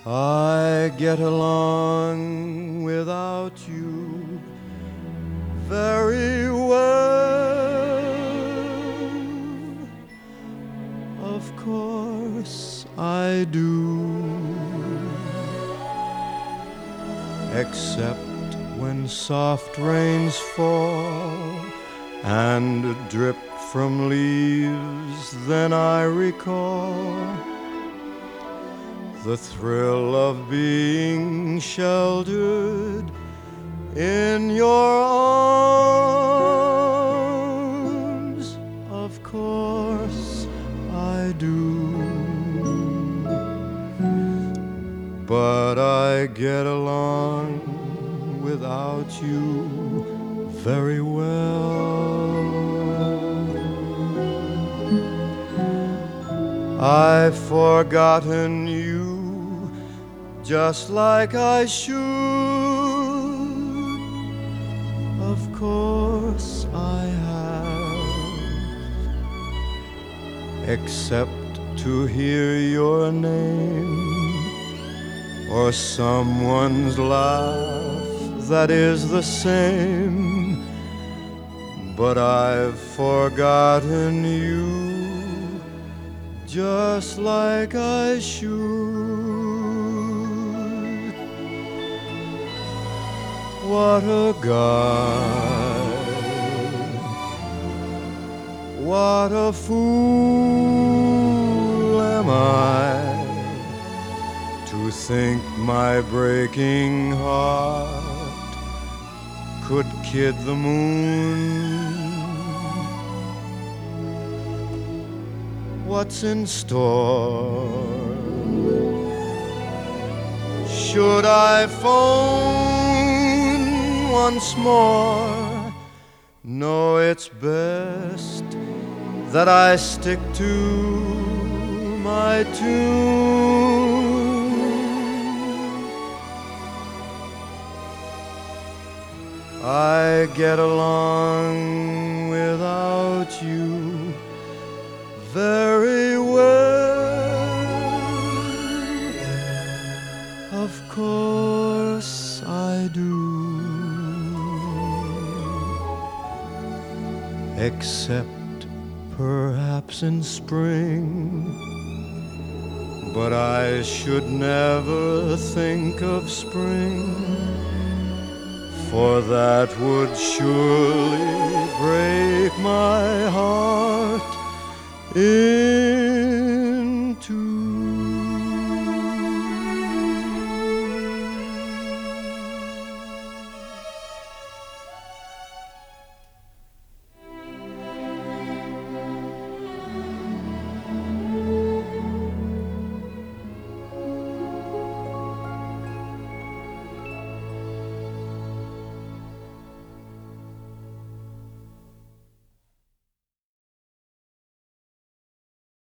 I get along without you very well. Of course I do. Except when soft rains fall and drip from leaves, then I recall the thrill of being sheltered in your arms. Of course I do. But I get along without you very well. I've forgotten you just like I should. Of course I have, except to hear your name or someone's laugh that is the same. But I've forgotten you just like I should. What a guy, what a fool am I to think my breaking heart could kid the moon. What's in store? Should I phone once more? No, it's best that I stick to my tune. I get along without you very well. Of course I do. Except perhaps in spring. But I should never think of spring, for that would surely break my heart in